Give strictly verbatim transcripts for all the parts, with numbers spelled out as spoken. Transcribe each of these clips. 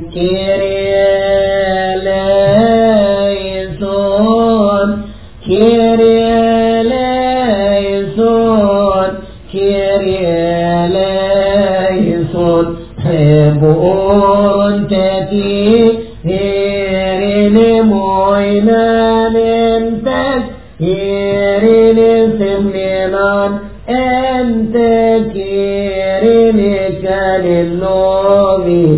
Kyrie eleison, Kyrie eleison, Kyrie eleison, Hebon teti, Herini moinan entek, Herini simninan, ente Kyrini kalillovi,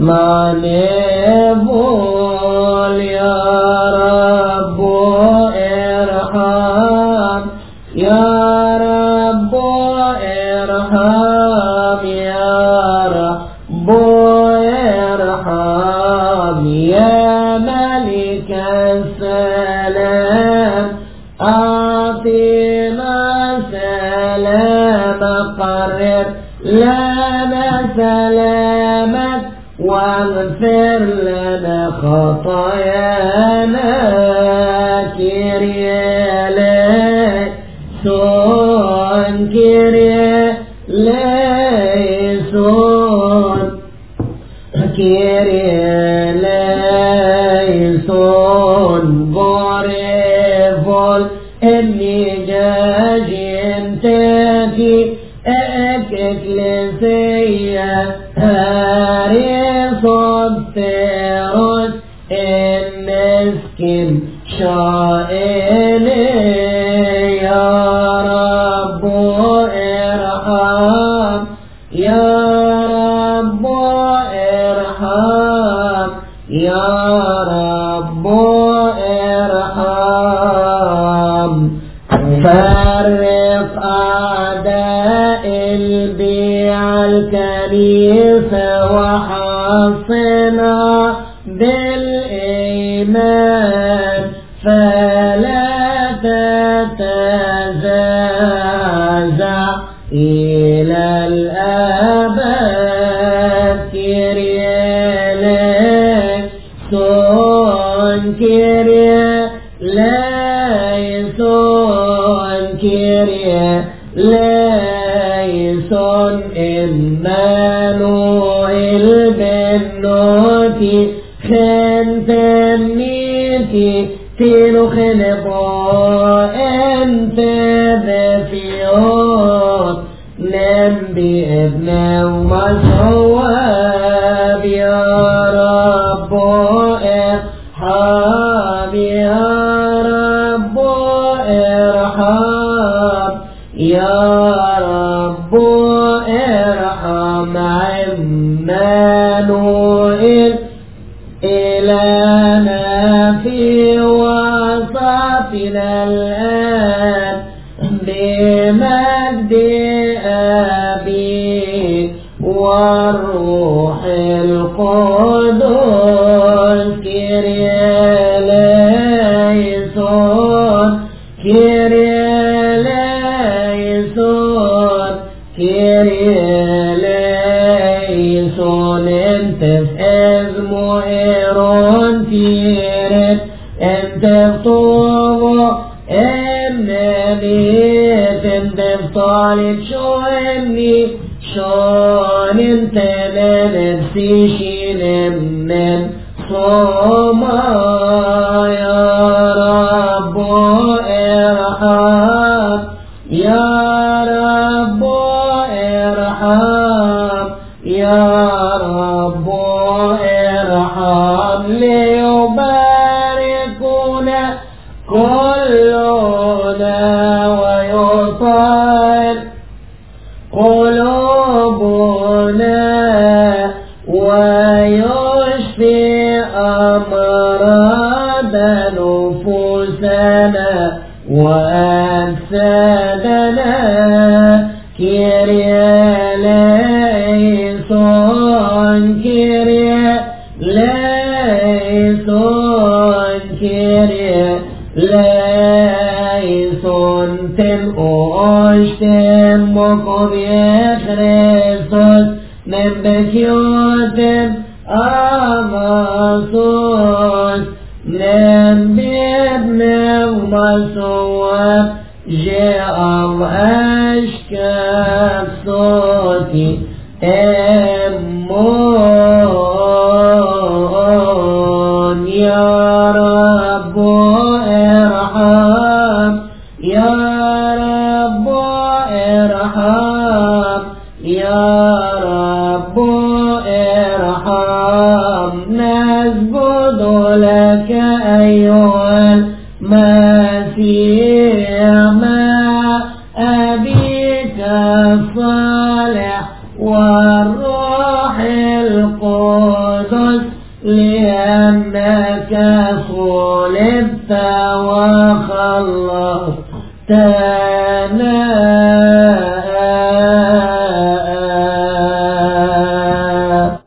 Manevol ya Rabbo erham, ya Rabbo erham, ya Rabbo erham, ya Malik السلام أعطنا سلام قرر لنا سلامك واغفر لنا خطايانا كيريا ليسون كيريا ليسون كيريا ليسون غوريفول إني جاجي انتكي اكليسيا صدرت المسكين شائني يا رب ارحم يا رب ارحم يا رب ارحم فرق أعداء البيع الكنيسة وحصنا بالإيمان فلا تتزعزع إلى الأبد كيريا ليسون كيريا ليسون كيريا ليسون إمانوئيل بنوتي خنتنيتي تيلو خلقا انت بفيوت نم بابن ومصواب يا رب ارحم يا رب ارحم يا رب ارحم عمانوئيل إلهنا في وسطنا الآن بمجد أبي والروح القدس كيريا ليسون كيريا ليسون كيريا ليسون انت اسمه ايرون تيرت انت بطوغو امنيت انت بطالب شو اني شون انت لنفسي شيل من صوما يا رب ارحم يا رب ارحم يا رب ارحم ليباركنا كلنا ويطهر قلوبنا ويشفي أمراض نفوسنا وأجسادنا كيريا ليسون كيريا ليسون كيريا ليسون تم أوشتم مقبي خريستوس من بكيوتم أماسوس من بابن ومسوى جاء أشكال صوتي أمو يا رب ارحم نسجد لك أيها المسيح مع أبيك الصالح والروح القدس لأنك صلبت وخلصتنا